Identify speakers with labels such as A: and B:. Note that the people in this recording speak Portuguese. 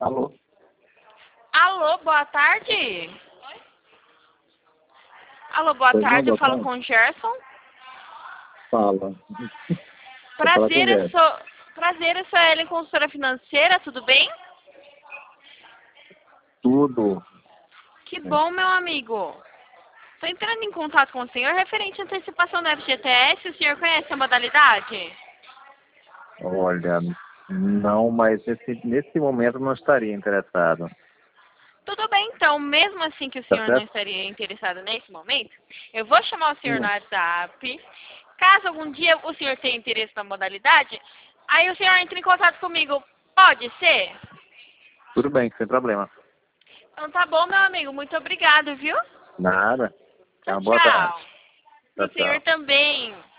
A: Alô?
B: Alô, boa tarde. Alô, boa
A: Pois não,
B: tarde, eu
A: boa
B: falo
A: tarde.
B: com o Gerson.
A: Fala.
B: Prazer,
A: Gerson.
B: eu sou a Ellen, consultora financeira, tudo bem?
A: Tudo.
B: Que bom, meu amigo. Estou entrando em contato com o senhor referente à antecipação do FGTS, o senhor conhece a modalidade?
A: Olha, não, mas nesse momento não estaria interessado.
B: Tudo bem, então, mesmo assim que o
A: Tá
B: senhor não
A: certo?
B: estaria interessado nesse momento, eu vou chamar o senhor no
A: Sim.
B: WhatsApp. Caso algum dia o senhor tenha interesse na modalidade, aí o senhor entra em contato comigo. Pode ser?
A: Tudo bem, sem problema.
B: Então tá bom, meu amigo. Muito obrigado, viu?
A: Nada. É
B: Tchau,
A: uma boa tarde.
B: tchau.
A: Tchau,
B: Pro senhor
A: tchau.
B: também.